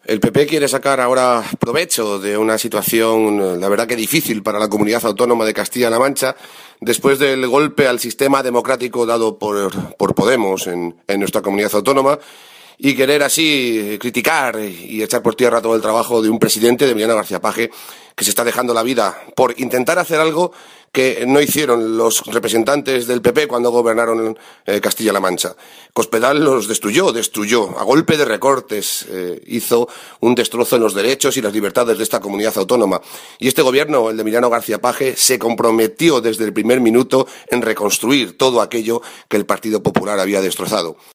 El PP quiere sacar ahora provecho de una situación, la verdad que difícil para la comunidad autónoma de Castilla-La Mancha, después del golpe al sistema democrático dado por Podemos en nuestra comunidad autónoma, y querer así criticar y echar por tierra todo el trabajo de un presidente, de Emiliano García Paje, que se está dejando la vida por intentar hacer algo que no hicieron los representantes del PP cuando gobernaron Castilla-La Mancha. Cospedal los destruyó a golpe de recortes, hizo un destrozo en los derechos y las libertades de esta comunidad autónoma. Y este gobierno, el de Emiliano García Paje, se comprometió desde el primer minuto en reconstruir todo aquello que el Partido Popular había destrozado.